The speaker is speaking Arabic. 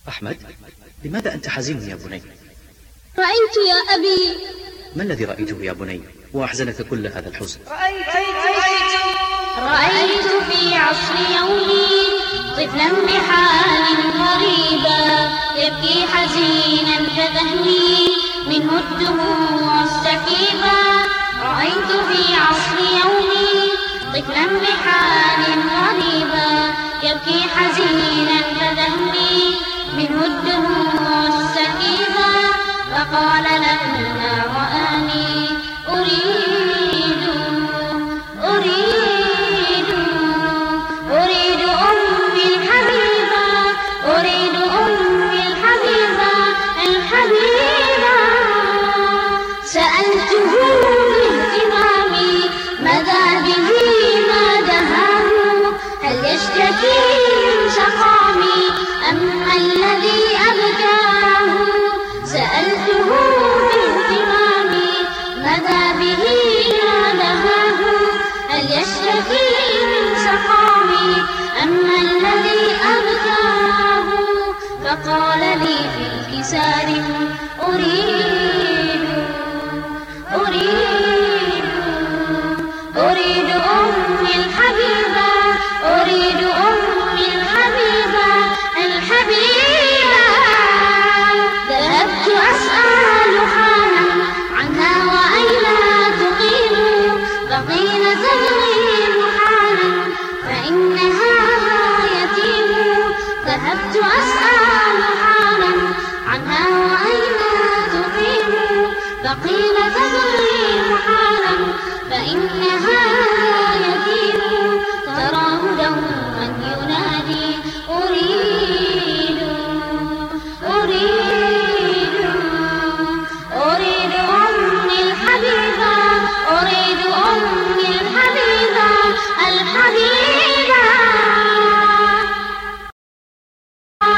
أحمد، لماذا أنت حزين يا بني؟ رأيت يا أبي. ما الذي رأيته يا بني وأحزنك كل هذا الحزن؟ رأيت في عصر يومي طفلا بحال غريبة يبكي حزينا كذهلي منه الدموع السكيبة. رأيت في عصر يومي طفلا بحال غريبة يبكي حزينا كذهلي منه الدموع السكيبة. فقال لما رآني أريد أمي الحبيبة، أريد أمي الحبيبة الحبيبة. سألته باهتمامي ماذا به ما دهاه، هل يشتكي من سقامي أم الذي أبكاه. سألته باهتمامي ماذا به ما دهاه، هل يشتكي من سقامي أم الذي أبكاه. فقال لي في انكسار أريد أمي الحبيبة، أريد أمي الحبيبة الحبيبة. ذهبت أسأل حالا عنها وأين تقيم، فقيل تبغي محالا فإنها يتيم. ذهبت أسأل حالا عنها وأين تقيم، فقيل تبغي محالا فإنها يتيم. تراه دوما ينادي أريد